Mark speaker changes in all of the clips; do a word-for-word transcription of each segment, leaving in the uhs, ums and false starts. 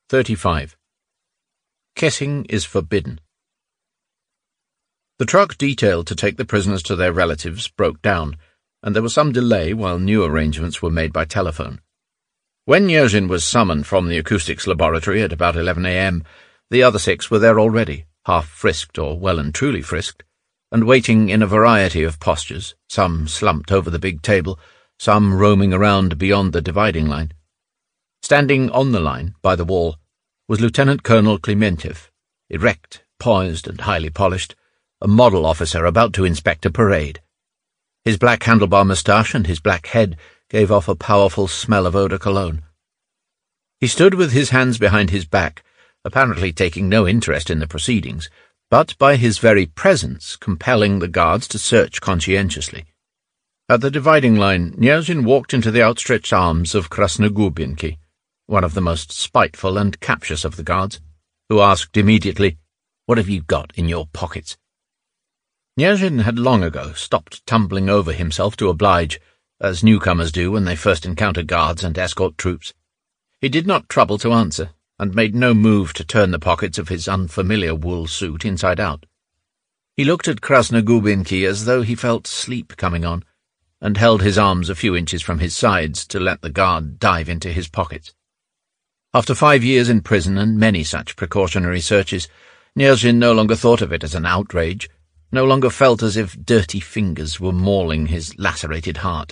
Speaker 1: thirty-five. Kissing is forbidden. The truck detailed to take the prisoners to their relatives broke down, and there was some delay while new arrangements were made by telephone. When Nyezhin was summoned from the acoustics laboratory at about eleven a m, the other six were there already, half frisked or well and truly frisked, and waiting in a variety of postures, some slumped over the big table, some roaming around beyond the dividing line. Standing on the line, by the wall, was Lieutenant Colonel Klementiev, erect, poised, and highly polished, a model officer about to inspect a parade. His black handlebar moustache and his black head gave off a powerful smell of eau de cologne. He stood with his hands behind his back, apparently taking no interest in the proceedings, but by his very presence compelling the guards to search conscientiously. At the dividing line, Nyezhin walked into the outstretched arms of Krasnogubinki, one of the most spiteful and captious of the guards, who asked immediately, "What have you got in your pockets?" Nyezhin had long ago stopped tumbling over himself to oblige, as newcomers do when they first encounter guards and escort troops. He did not trouble to answer, and made no move to turn the pockets of his unfamiliar wool suit inside out. He looked at Krasnogubinki as though he felt sleep coming on, and held his arms a few inches from his sides to let the guard dive into his pockets. After five years in prison and many such precautionary searches, Nyezhin no longer thought of it as an outrage, no longer felt as if dirty fingers were mauling his lacerated heart.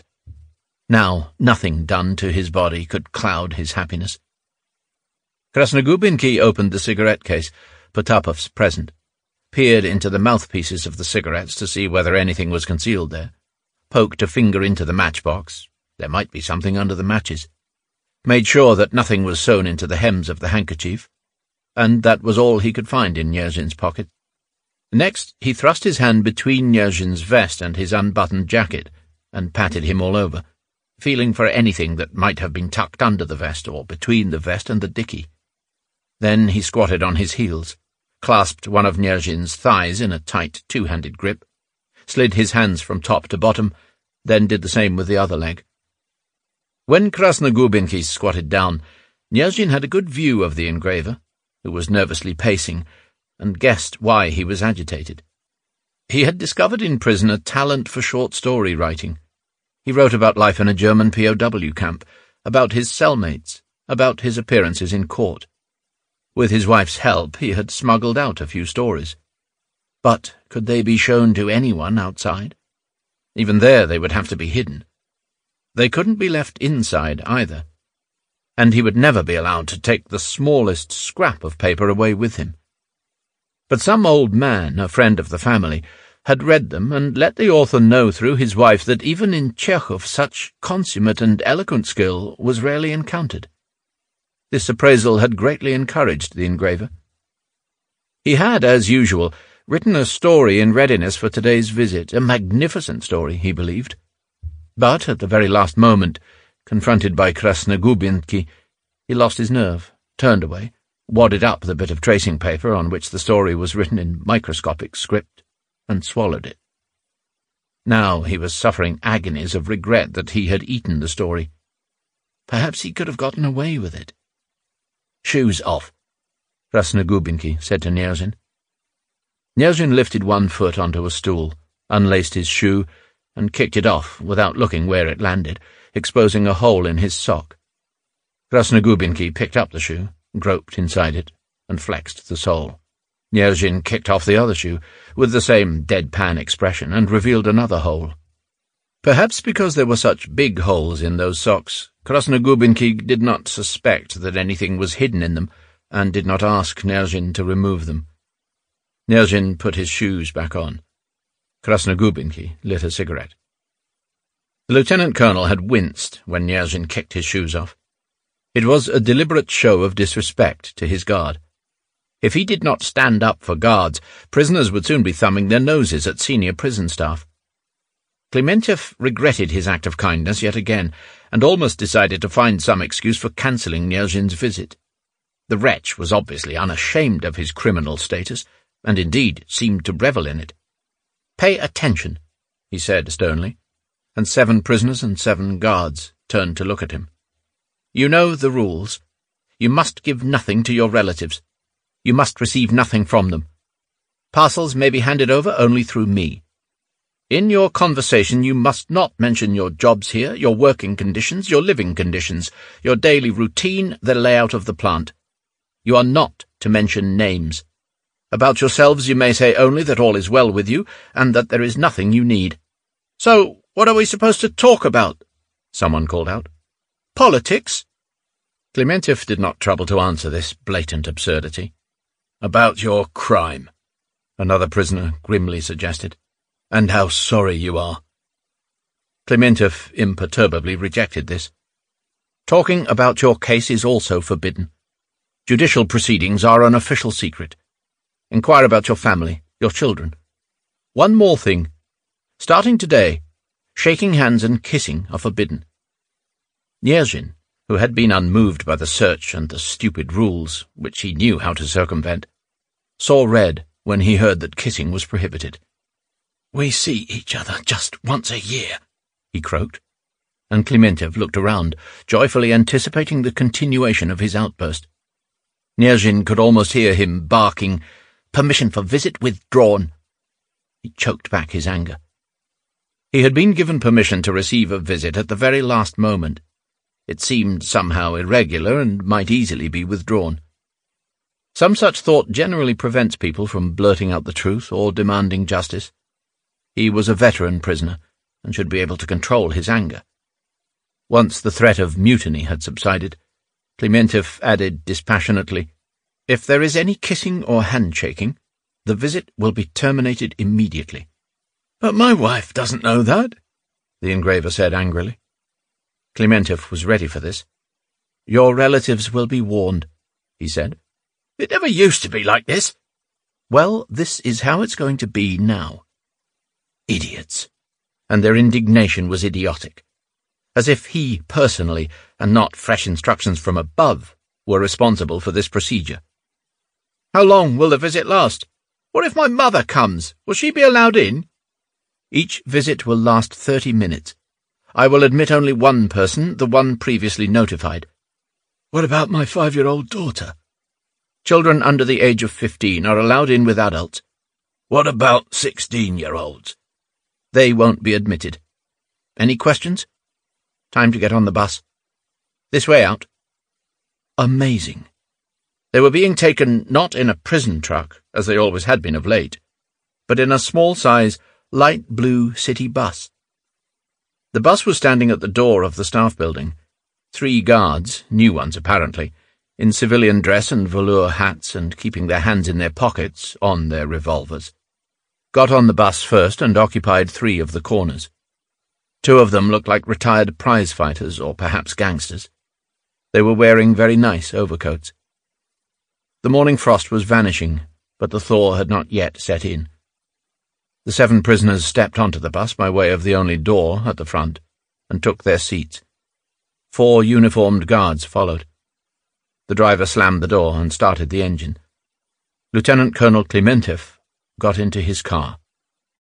Speaker 1: Now nothing done to his body could cloud his happiness. Krasnogubinki opened the cigarette case, Potapov's present, peered into the mouthpieces of the cigarettes to see whether anything was concealed there, poked a finger into the matchbox — there might be something under the matches — made sure that nothing was sewn into the hems of the handkerchief, and that was all he could find in Nyezhin's pocket. Next, he thrust his hand between Nyezhin's vest and his unbuttoned jacket, and patted him all over, feeling for anything that might have been tucked under the vest or between the vest and the dicky. Then he squatted on his heels, clasped one of Nyezhin's thighs in a tight two-handed grip, slid his hands from top to bottom, then did the same with the other leg. When Krasnogubinki squatted down, Nyezhin had a good view of the engraver, who was nervously pacing, and guessed why he was agitated. He had discovered in prison a talent for short story writing. He wrote about life in a German P O W camp, about his cellmates, about his appearances in court. With his wife's help, he had smuggled out a few stories. But could they be shown to anyone outside? Even there they would have to be hidden. They couldn't be left inside either, and he would never be allowed to take the smallest scrap of paper away with him. But some old man, a friend of the family, had read them and let the author know through his wife that even in Chekhov such consummate and eloquent skill was rarely encountered. This appraisal had greatly encouraged the engraver. He had, as usual, written a story in readiness for today's visit, a magnificent story, he believed. But at the very last moment, confronted by Krasnogubinki, he lost his nerve, turned away, wadded up the bit of tracing paper on which the story was written in microscopic script, and swallowed it. Now he was suffering agonies of regret that he had eaten the story. Perhaps he could have gotten away with it. "Shoes off," Krasnogubinki said to Nyezhin. Nyezhin lifted one foot onto a stool, unlaced his shoe, and kicked it off without looking where it landed, exposing a hole in his sock. Krasnogubinki picked up the shoe, groped inside it, and flexed the sole. Nyezhin kicked off the other shoe, with the same deadpan expression, and revealed another hole. Perhaps because there were such big holes in those socks, Krasnogubinki did not suspect that anything was hidden in them, and did not ask Nyezhin to remove them. Nyezhin put his shoes back on. Krasnogubinki lit a cigarette. The lieutenant colonel had winced when Nyezhin kicked his shoes off. It was a deliberate show of disrespect to his guard. If he did not stand up for guards, prisoners would soon be thumbing their noses at senior prison staff. Klementiev regretted his act of kindness yet again, and almost decided to find some excuse for cancelling Nyezhin's visit. The wretch was obviously unashamed of his criminal status, and indeed seemed to revel in it. "Pay attention," he said sternly, and seven prisoners and seven guards turned to look at him. "You know the rules. You must give nothing to your relatives. You must receive nothing from them. Parcels may be handed over only through me. In your conversation you must not mention your jobs here, your working conditions, your living conditions, your daily routine, the layout of the plant. You are not to mention names. About yourselves you may say only that all is well with you, and that there is nothing you need. So, what are we supposed to talk about? Someone called out. Politics? Klementieff did not trouble to answer this blatant absurdity. About your crime, another prisoner grimly suggested. And how sorry you are. Klementieff imperturbably rejected this. Talking about your case is also forbidden. Judicial proceedings are an official secret. Inquire about your family, your children. One more thing. Starting today, shaking hands and kissing are forbidden. Niezhin, who had been unmoved by the search and the stupid rules, which he knew how to circumvent, saw red when he heard that kissing was prohibited. "We see each other just once a year," he croaked, and Klementieff looked around, joyfully anticipating the continuation of his outburst. Niezhin could almost hear him barking, "Permission for visit withdrawn." He choked back his anger. He had been given permission to receive a visit at the very last moment. It seemed somehow irregular and might easily be withdrawn. Some such thought generally prevents people from blurting out the truth or demanding justice. He was a veteran prisoner, and should be able to control his anger. Once the threat of mutiny had subsided, Klementieff added dispassionately, "If there is any kissing or handshaking, the visit will be terminated immediately." "But my wife doesn't know that," the engraver said angrily. Klementieff was ready for this. "Your relatives will be warned," he said. "It never used to be like this." "Well, this is how it's going to be now." Idiots. And their indignation was idiotic. As if he personally, and not fresh instructions from above, were responsible for this procedure. "How long will the visit last? What if my mother comes? Will she be allowed in?" "Each visit will last thirty minutes. I will admit only one person, the one previously notified." "What about my five-year-old daughter?" "Children under the age of fifteen are allowed in with adults." "What about sixteen-year-olds?" "They won't be admitted. Any questions? Time to get on the bus. This way out." Amazing. They were being taken not in a prison truck, as they always had been of late, but in a small-size, light blue city bus. The bus was standing at the door of the staff building. Three guards, new ones apparently, in civilian dress and velour hats and keeping their hands in their pockets, on their revolvers, got on the bus first and occupied three of the corners. Two of them looked like retired prize-fighters or perhaps gangsters. They were wearing very nice overcoats. The morning frost was vanishing, but the thaw had not yet set in. The seven prisoners stepped onto the bus by way of the only door at the front and took their seats. Four uniformed guards followed. The driver slammed the door and started the engine. Lieutenant Colonel Klementieff got into his car.